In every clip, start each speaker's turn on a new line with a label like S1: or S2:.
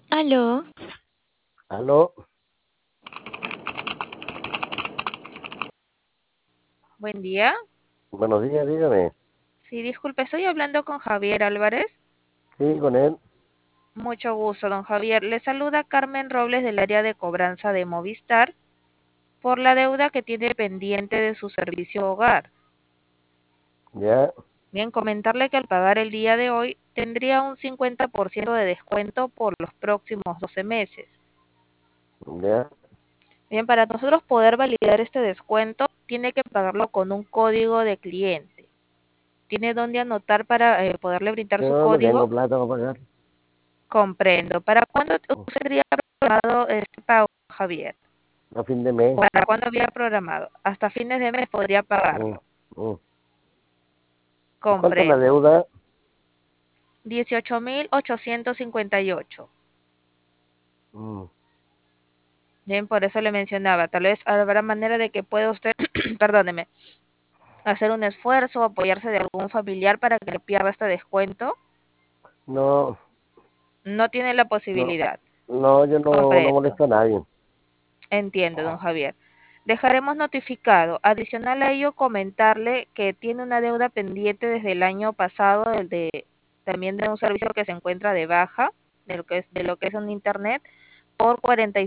S1: Aló,
S2: Aló,
S3: Buen día.
S2: buenos días, dígame.
S3: Sí, disculpe, estoy hablando con Javier Álvarez.
S2: Sí, con él.
S3: Mucho gusto, don Javier. Le saluda Carmen Robles del área de cobranza de Movistar por la deuda que tiene pendiente de su servicio hogar.
S2: Ya,
S3: Bien, comentarle que al pagar el día de hoy tendría un 50% de descuento por los próximos 12 meses.
S2: ya.
S3: Bien, para nosotros poder validar este descuento, tiene que pagarlo con un código de cliente. ¿Tiene dónde anotar para poderle brindar su
S2: Yo no tengo
S3: código?
S2: plata para pagar.
S3: Comprendo. ¿Para cuándo usted tendría programado este pago, Javier?
S2: A fin de mes.
S3: ¿Para cuándo había programado? Hasta fines de mes podría
S2: Mm,
S3: pagarlo.
S2: mm. ¿Cuánto es la
S3: Comprendo.
S2: deuda?
S3: 18.858.
S2: Mm,
S3: Bien, por eso le mencionaba. Tal vez habrá manera de que pueda usted, perdóneme, hacer un esfuerzo o apoyarse de algún familiar para que le pierda este descuento.
S2: No,
S3: No tiene la
S2: no,
S3: posibilidad.
S2: no, yo no
S3: Comprendo.
S2: molesto a nadie.
S3: Entiendo, don Javier. Dejaremos notificado. Adicional a ello, comentarle que tiene una deuda pendiente desde el año pasado, también de un servicio que se encuentra de baja, de lo que es un internet, por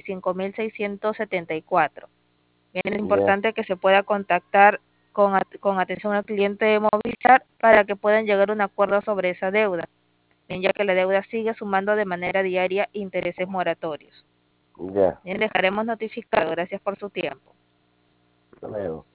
S3: 45.674. Bien, es
S2: Ya,
S3: importante que se pueda contactar con atención al cliente de Movistar para que puedan llegar a un acuerdo sobre esa deuda, bien, ya que la deuda sigue sumando de manera diaria intereses moratorios.
S2: ya.
S3: Bien, dejaremos notificado. Gracias por su tiempo.
S2: Hasta luego.